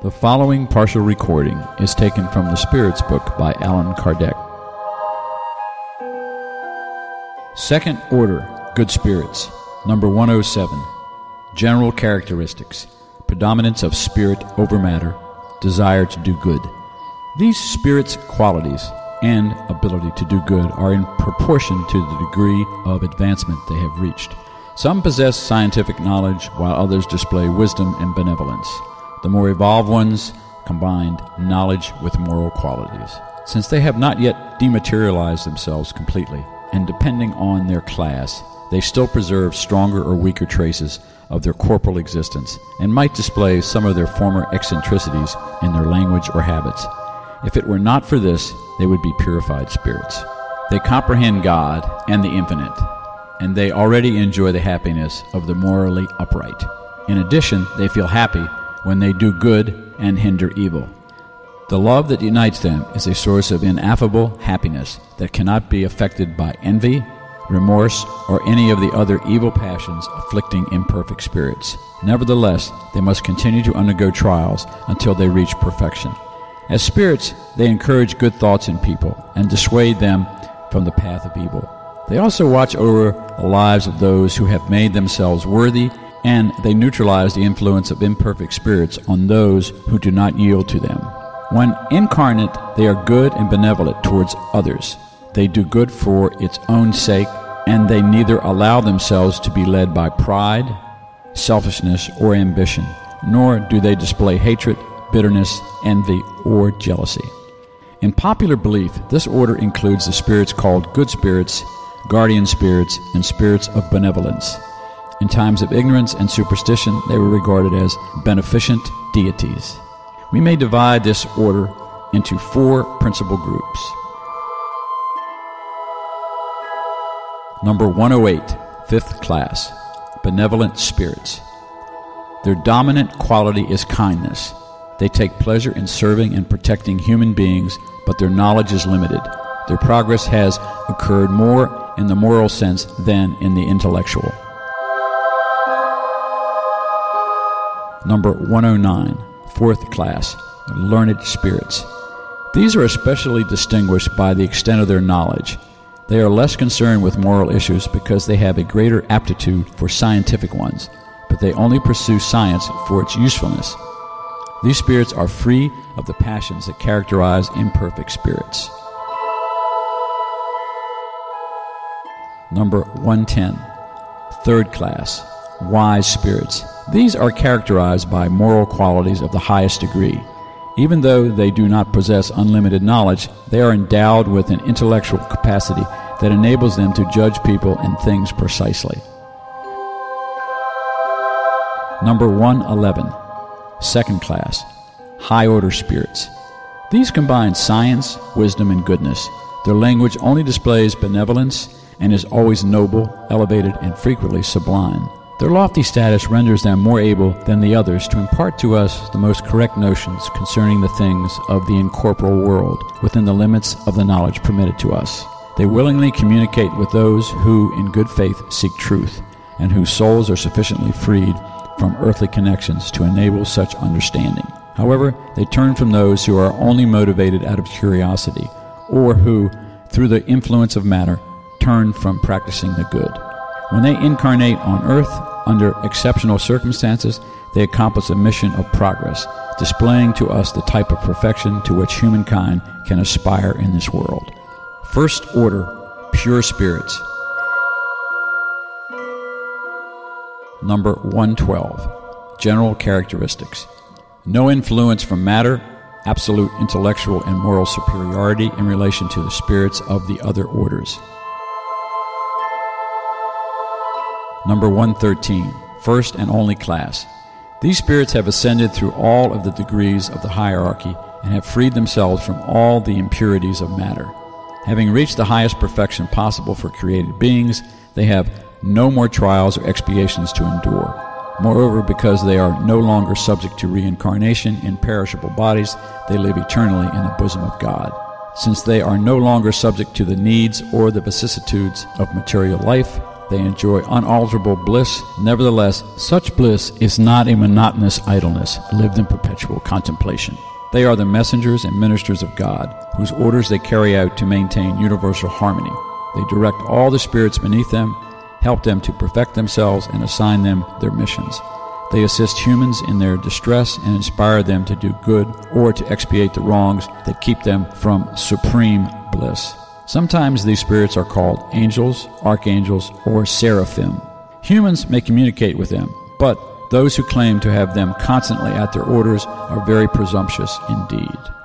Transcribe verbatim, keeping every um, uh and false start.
The following partial recording is taken from The Spirits Book by Allan Kardec. Second Order, Good Spirits. Number one oh seven. General characteristics. Predominance of spirit over matter. Desire to do good. These spirits' qualities and ability to do good are in proportion to the degree of advancement they have reached. Some possess scientific knowledge, while others display wisdom and benevolence. The more evolved ones combined knowledge with moral qualities. Since they have not yet dematerialized themselves completely, and depending on their class, they still preserve stronger or weaker traces of their corporal existence, and might display some of their former eccentricities in their language or habits. If it were not for this, they would be purified spirits. They comprehend God and the infinite, and they already enjoy the happiness of the morally upright. In addition, they feel happy when they do good and hinder evil. The love that unites them is a source of ineffable happiness that cannot be affected by envy, remorse, or any of the other evil passions afflicting imperfect spirits. Nevertheless, they must continue to undergo trials until they reach perfection. As spirits, they encourage good thoughts in people and dissuade them from the path of evil. They also watch over the lives of those who have made themselves worthy, and they neutralize the influence of imperfect spirits on those who do not yield to them. When incarnate, they are good and benevolent towards others. They do good for its own sake, and they neither allow themselves to be led by pride, selfishness, or ambition, nor do they display hatred, bitterness, envy, or jealousy. In popular belief, this order includes the spirits called good spirits, guardian spirits, and spirits of benevolence. In times of ignorance and superstition, they were regarded as beneficent deities. We may divide this order into four principal groups. Number one oh eight, fifth class, benevolent spirits. Their dominant quality is kindness. They take pleasure in serving and protecting human beings, but their knowledge is limited. Their progress has occurred more in the moral sense than in the intellectual. Number one oh nine, fourth class, learned spirits. These are especially distinguished by the extent of their knowledge. They are less concerned with moral issues because they have a greater aptitude for scientific ones, but they only pursue science for its usefulness. These spirits are free of the passions that characterize imperfect spirits. Number one ten, third class, wise spirits. These are characterized by moral qualities of the highest degree. Even though they do not possess unlimited knowledge, they are endowed with an intellectual capacity that enables them to judge people and things precisely. Number one eleven, second class, high-order spirits. These combine science, wisdom, and goodness. Their language only displays benevolence and is always noble, elevated, and frequently sublime. Their lofty status renders them more able than the others to impart to us the most correct notions concerning the things of the incorporeal world within the limits of the knowledge permitted to us. They willingly communicate with those who in good faith seek truth, and whose souls are sufficiently freed from earthly connections to enable such understanding. However, they turn from those who are only motivated out of curiosity, or who, through the influence of matter, turn from practicing the good. When they incarnate on earth under exceptional circumstances, they accomplish a mission of progress, displaying to us the type of perfection to which humankind can aspire in this world. First order, pure spirits. Number one twelve, general characteristics. No influence from matter, absolute intellectual and moral superiority in relation to the spirits of the other orders. Number one thirteen, first and only class. These spirits have ascended through all of the degrees of the hierarchy and have freed themselves from all the impurities of matter. Having reached the highest perfection possible for created beings, they have no more trials or expiations to endure. Moreover, because they are no longer subject to reincarnation in perishable bodies, they live eternally in the bosom of God. Since they are no longer subject to the needs or the vicissitudes of material life, they enjoy unalterable bliss. Nevertheless, such bliss is not a monotonous idleness lived in perpetual contemplation. They are the messengers and ministers of God, whose orders they carry out to maintain universal harmony. They direct all the spirits beneath them, help them to perfect themselves, and assign them their missions. They assist humans in their distress and inspire them to do good or to expiate the wrongs that keep them from supreme bliss. Sometimes these spirits are called angels, archangels, or seraphim. Humans may communicate with them, but those who claim to have them constantly at their orders are very presumptuous indeed.